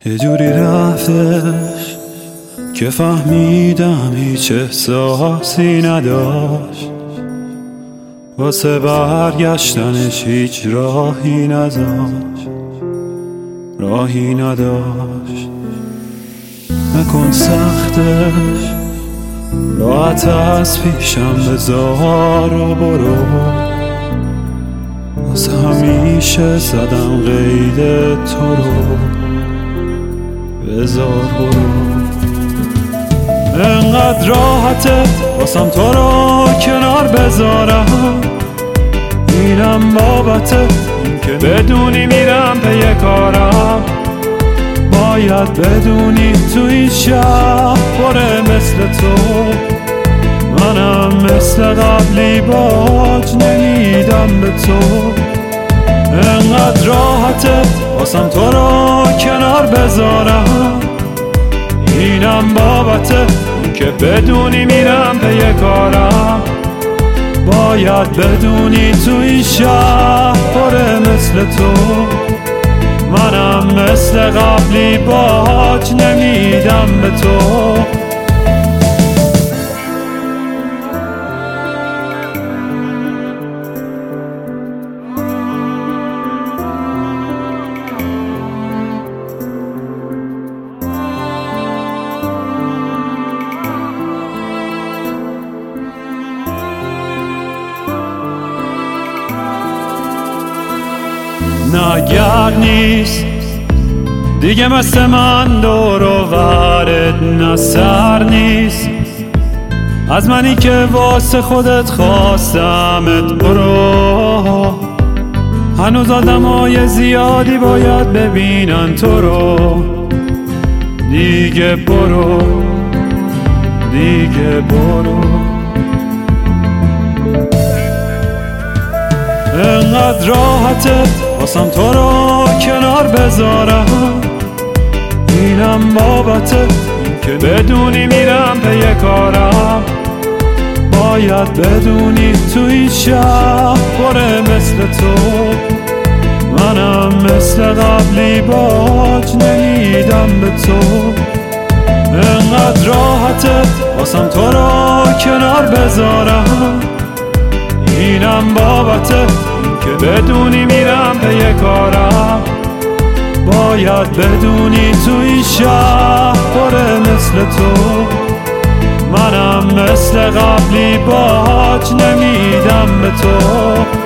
یه جوری رفتش که فهمیدم هیچ احساسی نداشت، واسه برگشتنش هیچ راهی نداشت. نکن سختش، راحت از پیشم بذار و برو، واسه همیشه زدم قید تو رو، بذار برو. انقدر راحته واسم تو رو کنار بذارم، اینم بابته این که بدونی میرم به کارم. باید بدونی تو این شب پره مثل تو، منم مثل قبلی باج نمیدم به تو. انقدر راحته واسم تو رو کنار بذارم، اینم بابته که بدونی میرم به کارم. باید بدونی تو این شهر پره مثل تو، منم مثل قبلی باج نمیدم به تو. نه گرد نیست دیگه مثل من دور و برت، نه سر نیست از منی که واسه خودت خواستمت برو. هنوز آدمای زیادی باید ببینن تو رو، دیگه برو، دیگه برو. انقدر راحته واسم تو رو کنار بذارم، اینم بابته که بدونی میرم به کارم. باید بدونی تو این شب پره مثل تو، منم مثل قبلی باج نمیدم به تو. انقدر راحته واسم تو رو کنار بذارم، اینم بابته که بدونی میرم به کارم. باید بدونی تو این شهر پره مثل تو، منم مثل قبلی باج نمیدم به تو.